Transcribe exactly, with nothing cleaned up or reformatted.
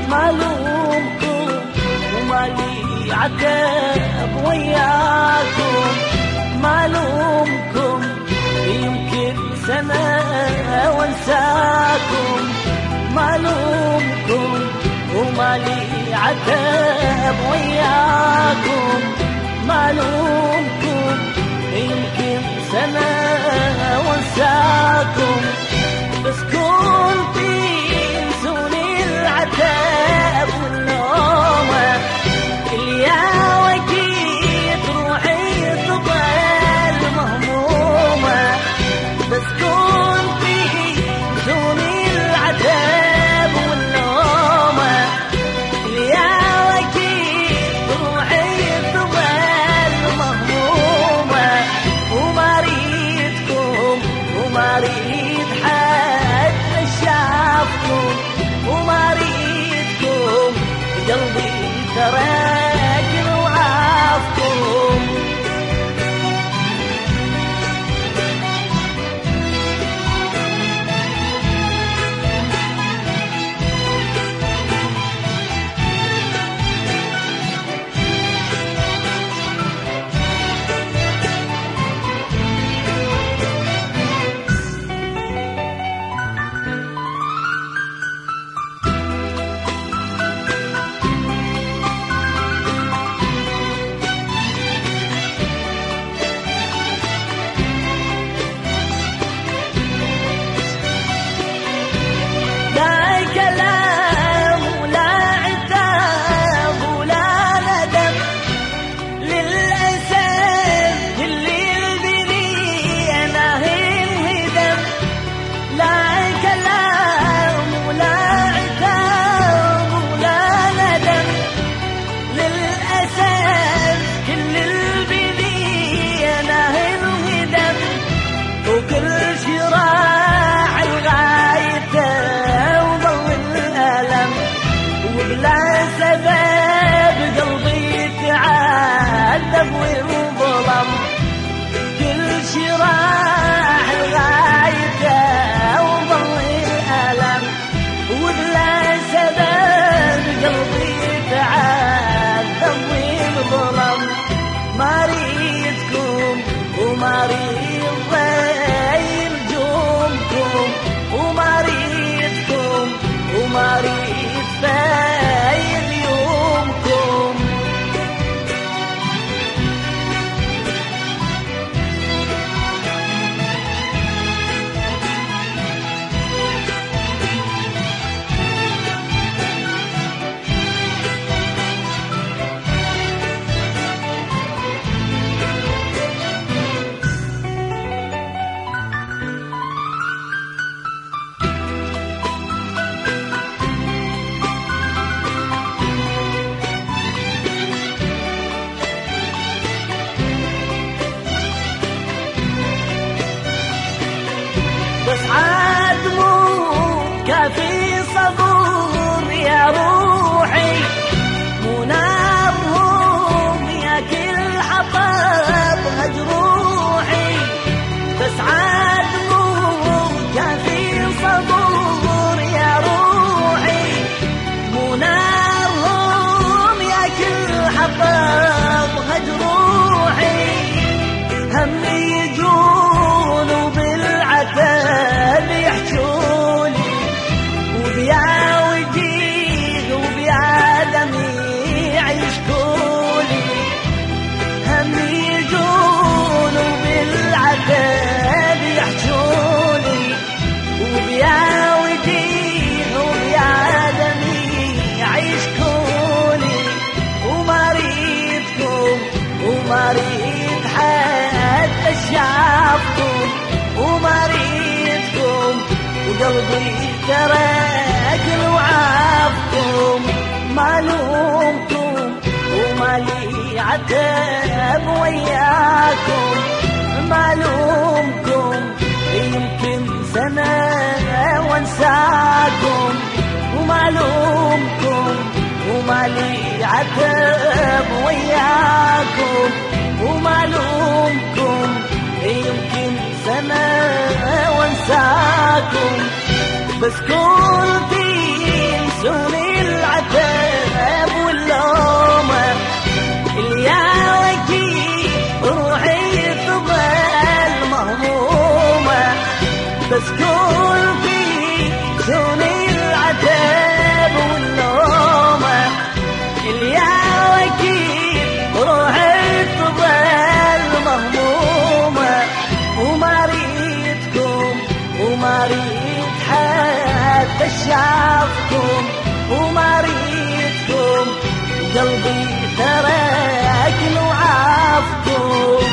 ما لومكم ومالي عتب وياكم، ما لومكم يمكن سنة وانساكم، ما لومكم ومالي عتب وياكم، ما لومكم يمكن سنة وانساكم، بس كنتي تنسوني العتب والنومة اللي يا وقيت روحي تضل مهمومة، بس كنتي تنسوني العتب والنومة اللي يا وقيت روحي تضل مهمومة، وما ريدكم وما ريد حد شافكم، وما ريدكم قلبي ترك وعافكم. وبلا سبب قلبي تعذب وانظلم، كل شي راح لغايته وظل الألم، وبلا سبب قلبي تعذب وانظلم، ما ريدكم وما ريد غير جومكم، وما ريدكم وما ريد فايد يومكم. بس عاد مو كافي صبور يا روحي، مو نارهم يا كل حطب مجروحي، بس عاد مو كافي صبور يا روحي، مو نارهم يا كل حطب مجروحي، هم يجون وبالعتب يحجولي، وبيا وجيه وبيا دميع يشكولي، هم يجون وبالعتب يحجولي، وبيا وجيه وبيا دميع يشكولي، وما ريدكم وما ريد حد شافكم، وما ريدكم وقلبي ترك وعافكم، ما لومكم ومالي عتب وياكم، ما لومكم يمكن سنة وانساكم، وما لومكم ومالي عتب وياكم، وما لومكم يمكن سنة وانساكم، بس كنتي سوني العتاب واللومة يا وكيل روحي تظل مهمومة بس كل في سوني العتاب واللومة يا وكيل روحي تظل مهمومة وما ريتكم وما ريت حتى شافكم وما ريتكم قلبي ترك وعافكم